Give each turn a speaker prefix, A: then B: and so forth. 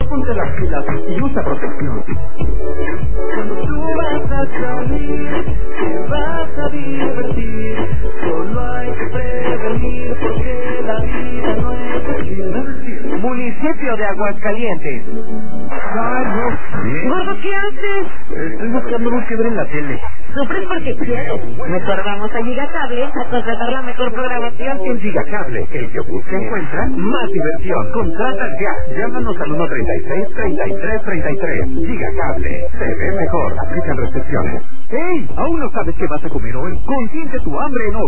A: ponte las pilas y usa protección.
B: Cuando tú vas a salir, te vas a divertir. Solo hay que prevenir porque la vida no es decir.
C: Municipio de Aguascalientes.
A: Ay, no.
C: Gordo, ¿qué haces?
A: Estoy buscando luz que ver en la tele.
C: Sufres porque quieres. Mejor vamos a Gigacable a contratar la mejor programación.
A: En Gigacable, el que busca encuentra más diversión. Contrata ya. Llámanos al 136-3333. Gigacable. Se ve mejor. Aplican restricciones. ¡Hey! ¿Aún no sabes qué vas a comer hoy? Consiente tu hambre en hoy.